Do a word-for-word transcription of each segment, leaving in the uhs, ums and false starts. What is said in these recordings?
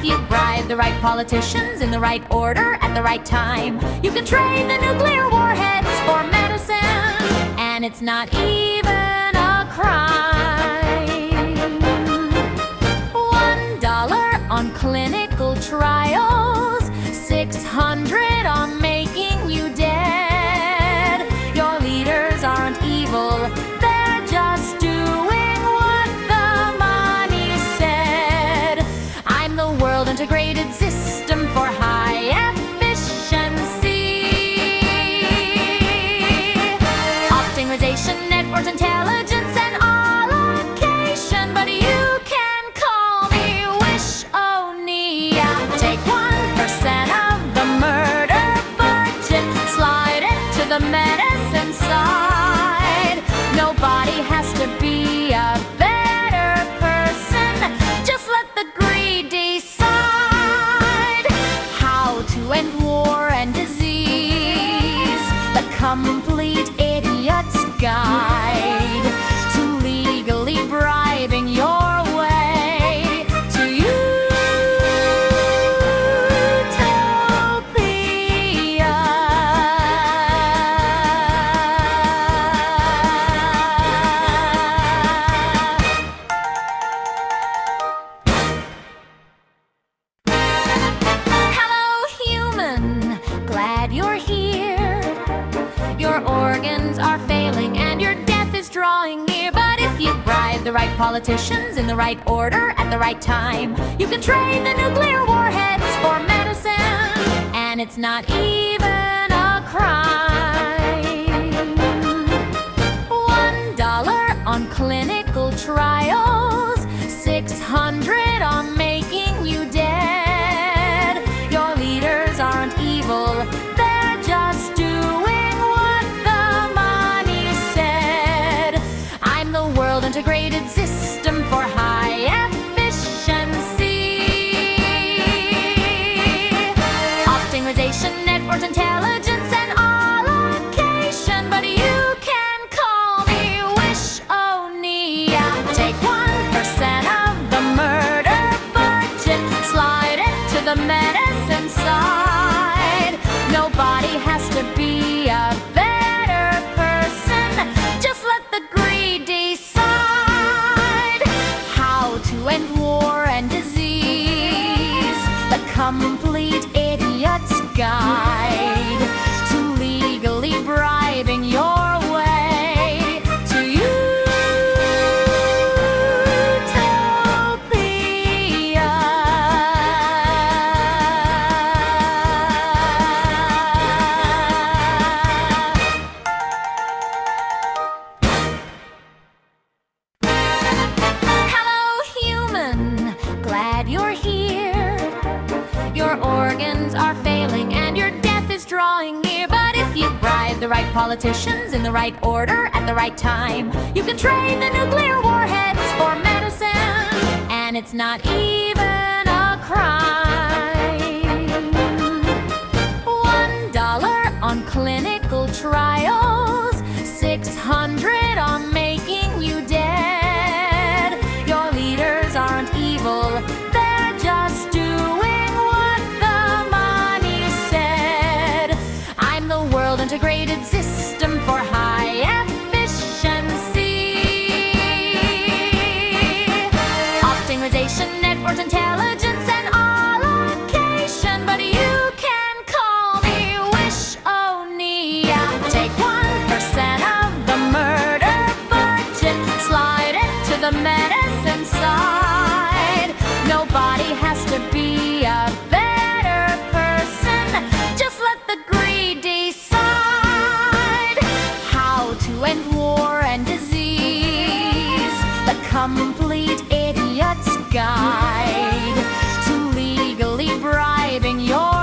if you bribe the right politicians in the right order at the right time, you can trade the nuclear warheads for medicine, and it's not even a crime. One dollar on clinical trials, six hundred on making you dead. Your leaders aren't evil, they're just doing what the money said. I'm the world integrated system for high efficiency. Optimization, networks, intelligence, and allocation. But you can call me Wish-O-Nia. Take one percent of the murder budget, slide it to the medicine side. Nobody has to be a better person, just let the greed decide how to end war and disease. The complete idiot's guide to legally bribing your way to utopia. Hello, human, glad you're here. Your organs are failing and your death is drawing near. But if you bribe the right politicians in the right order at the right time, you can trade the nuclear warheads for medicine, and it's not even a crime. One dollar on clinical trials, six hundred on making you dead. Your leaders aren't evil, they're just doing what the money said. I'm the world integrated system for high efficiency. Optimization, networks, intelligence, and allocation. But you can call me Wish-O-Nia. Take one percent of the murder budget, slide it to the medicine side. Nobody has to be a better person, just let the greed decide how to end war and disease. The complete idiot's guide to legally bribing your way to utopia. Hello, human, glad you're here. Your organs are failing and your death is drawing near. But if you bribe the right politicians in the right order at the right time, you can trade the nuclear warheads for medicine, and it's not even a crime. One dollar on clinical trials, six hundred on making you dead. Your leaders aren't evil, they're just doing what the money said. I'm the world integrated system for high efficiency. Optimization, networks, intelligence, and allocation. But you can call me Wish-O-Nia. Take one percent of the murder budget, slide it to the medicine side. Nobody has to be a better person, just let the greed decide how to end war and disease. The complete idiot's guide to legally bribing your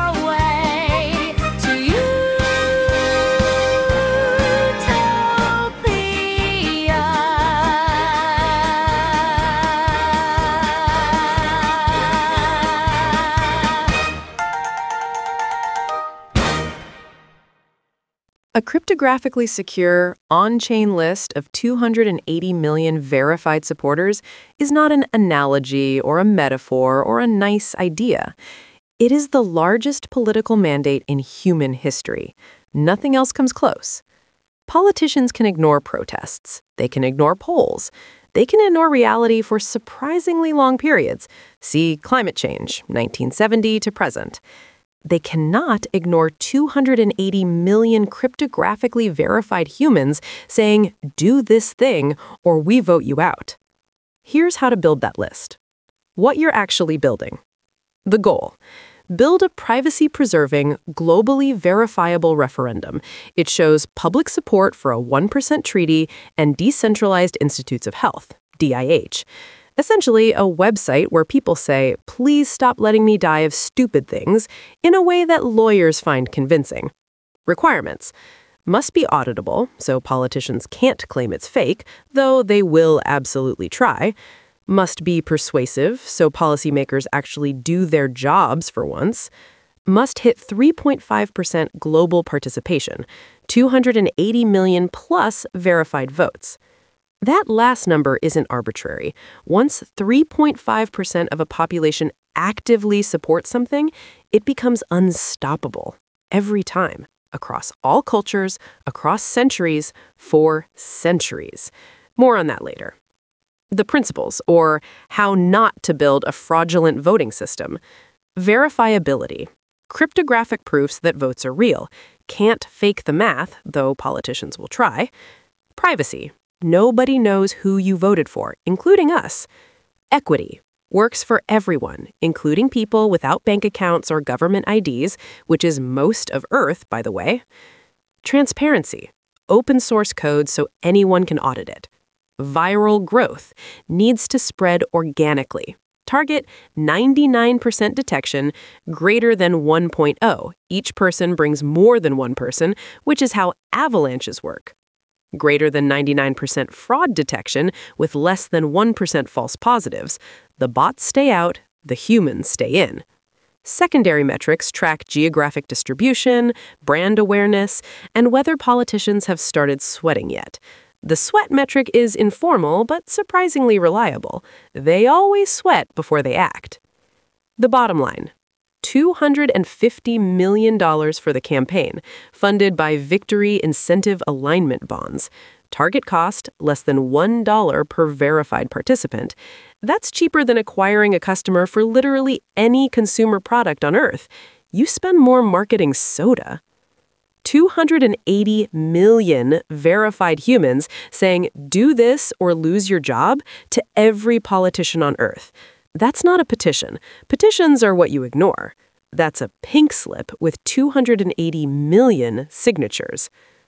A cryptographically secure, on-chain list of two hundred eighty million verified supporters is not an analogy or a metaphor or a nice idea. It is the largest political mandate in human history. Nothing else comes close. Politicians can ignore protests. They can ignore polls. They can ignore reality for surprisingly long periods. See climate change, nineteen seventy to present. They cannot ignore two hundred eighty million cryptographically verified humans saying, do this thing or we vote you out. Here's how to build that list. What you're actually building. The goal. Build a privacy-preserving, globally verifiable referendum. It shows public support for a one percent treaty and Decentralized Institutes of Health, D I H. Essentially, a website where people say, please stop letting me die of stupid things, in a way that lawyers find convincing. Requirements. Must be auditable, so politicians can't claim it's fake, though they will absolutely try. Must be persuasive, so policymakers actually do their jobs for once. Must hit three point five percent global participation, two hundred eighty million plus verified votes. That last number isn't arbitrary. Once three point five percent of a population actively supports something, it becomes unstoppable every time, across all cultures, across centuries, for centuries. More on that later. The principles, or how not to build a fraudulent voting system. Verifiability. Cryptographic proofs that votes are real. Can't fake the math, though politicians will try. Privacy. Nobody knows who you voted for, including us. Equity. Works for everyone, including people without bank accounts or government I Ds, which is most of Earth, by the way. Transparency. Open source code so anyone can audit it. Viral growth. Needs to spread organically. Target ninety-nine percent detection, greater than one point zero. Each person brings more than one person, which is how avalanches work. Greater than ninety-nine percent fraud detection with less than one percent false positives. The bots stay out, the humans stay in. Secondary metrics track geographic distribution, brand awareness, and whether politicians have started sweating yet. The sweat metric is informal but surprisingly reliable. They always sweat before they act. The bottom line. two hundred fifty million dollars for the campaign, funded by Victory Incentive Alignment Bonds. Target cost, less than one dollar per verified participant. That's cheaper than acquiring a customer for literally any consumer product on Earth. You spend more marketing soda. two hundred eighty million verified humans saying, do this or lose your job, to every politician on Earth. That's not a petition. Petitions are what you ignore. That's a pink slip with two hundred eighty million signatures.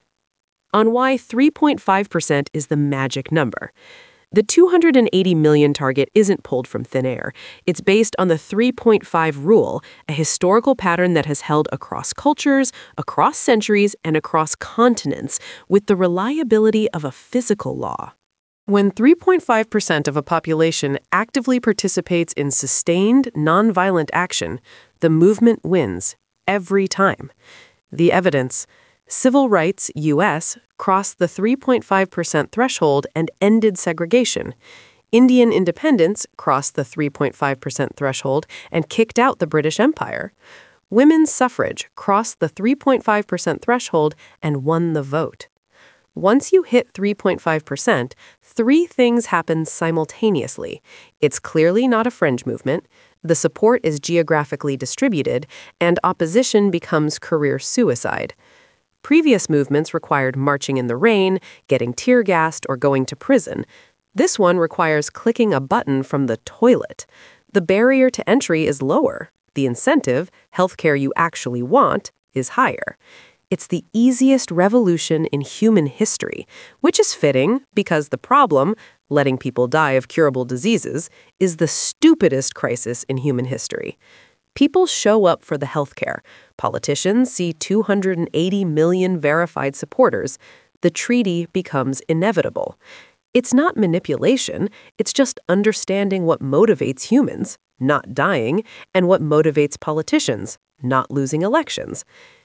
On why three point five percent is the magic number. The two hundred eighty million target isn't pulled from thin air. It's based on the three point five rule, a historical pattern that has held across cultures, across centuries, and across continents, with the reliability of a physical law. When three point five percent of a population actively participates in sustained, nonviolent action, the movement wins, every time. The evidence: Civil rights, U S, crossed the three point five percent threshold and ended segregation. Indian independence crossed the three point five percent threshold and kicked out the British Empire. Women's suffrage crossed the three point five percent threshold and won the vote. Once you hit three point five percent, three things happen simultaneously. It's clearly not a fringe movement, the support is geographically distributed, and opposition becomes career suicide. Previous movements required marching in the rain, getting tear-gassed, or going to prison. This one requires clicking a button from the toilet. The barrier to entry is lower. The incentive, healthcare you actually want, is higher. It's the easiest revolution in human history, which is fitting because the problem, letting people die of curable diseases, is the stupidest crisis in human history. People show up for the healthcare. Politicians see two hundred eighty million verified supporters. The treaty becomes inevitable. It's not manipulation, it's just understanding what motivates humans, not dying, and what motivates politicians, not losing elections.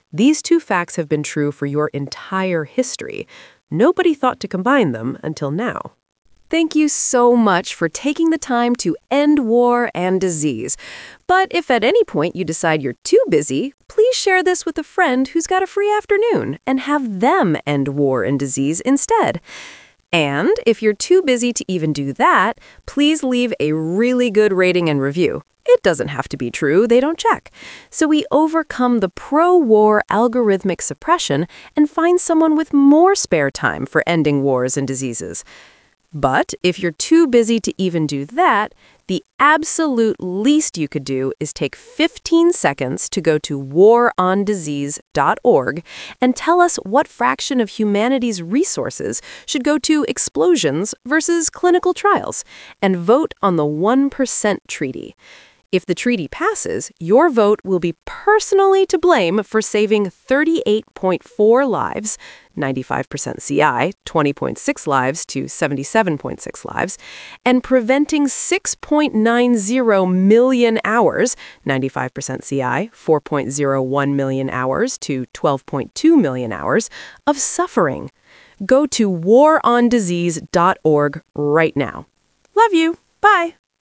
These two facts have been true for your entire history. Nobody thought to combine them until now. Thank you so much for taking the time to end war and disease. But if at any point you decide you're too busy, please share this with a friend who's got a free afternoon and have them end war and disease instead. And if you're too busy to even do that, please leave a really good rating and review. It doesn't have to be true, they don't check. So we overcome the pro-war algorithmic suppression and find someone with more spare time for ending wars and diseases. But if you're too busy to even do that, the absolute least you could do is take fifteen seconds to go to war on disease dot org and tell us what fraction of humanity's resources should go to explosions versus clinical trials, and vote on the one percent treaty. If the treaty passes, your vote will be personally to blame for saving thirty-eight point four lives, ninety-five percent C I, twenty point six lives to seventy-seven point six lives, and preventing six point nine zero million hours, ninety-five percent C I, four point zero one million hours to twelve point two million hours, of suffering. Go to war on disease dot org right now. Love you. Bye.